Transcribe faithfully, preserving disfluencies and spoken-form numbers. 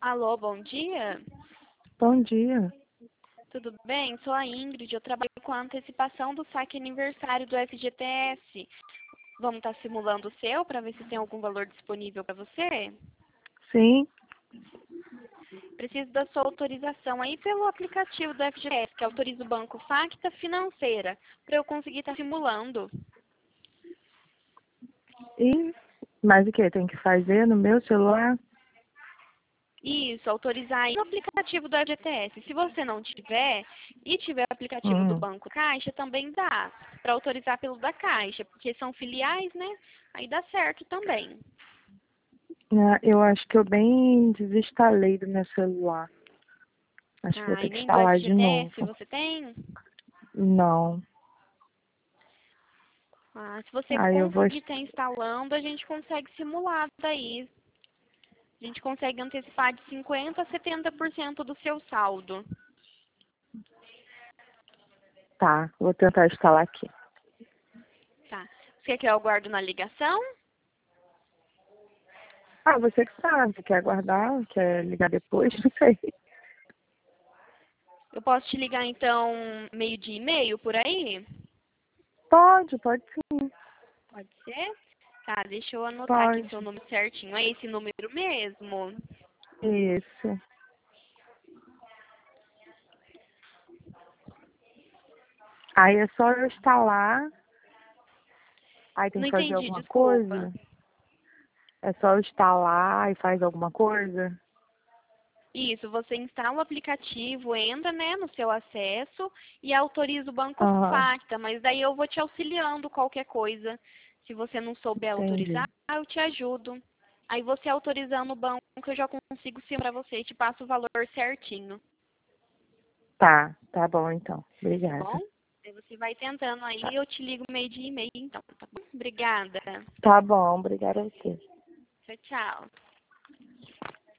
Alô, bom dia. Bom dia. Tudo bem? Sou a Ingrid, eu trabalho com a antecipação do saque aniversário do F G T S. Vamos estar simulando o seu para ver se tem algum valor disponível para você? Sim, Preciso da sua autorização aí pelo aplicativo do F G T S, que autoriza o Banco Facta Financeira, para eu conseguir estar simulando. e mais o que tem que fazer no meu celular? Isso, autorizar aí o aplicativo do F G T S. Se você não tiver e tiver o aplicativo do Hum, Banco Caixa, também dá para autorizar pelo da Caixa, porque são filiais, né? Aí dá certo também. ah, eu acho que eu bem desinstalei do meu celular. Acho que vou Ah, ter e que nem do instalar de F G T S novo. você tem? Não. Ah, se você Aí eu vou. conseguir estar instalando, a gente consegue simular daí. A gente consegue antecipar de cinquenta por cento a setenta por cento do seu saldo. Tá, vou tentar instalar aqui. Tá. Você quer que eu aguardo na ligação? Ah, você que sabe, quer aguardar, quer ligar depois, não sei. Eu posso te ligar então meio dia e meio por aí? Pode, pode sim. Pode ser? Tá, deixa eu anotar aqui seu Pode. número certinho. É esse número mesmo? Isso. Aí é só eu instalar. Aí tem Não que fazer entendi, alguma desculpa. coisa. É só eu instalar e faz alguma coisa. Isso, você instala o aplicativo, entra, né, no seu acesso e autoriza o Banco Aham, Facta, mas daí eu vou te auxiliando qualquer coisa. Se você não souber autorizar, entendi. eu te ajudo. Aí você autorizando o banco, eu já consigo sim para você e te passo o valor certinho, Tá, tá bom então. tá bom? Obrigada. Aí você vai tentando aí, Tá, eu te ligo meio dia e meio então, tá bom? Obrigada. tá bom, obrigada a você. Tchau, tchau.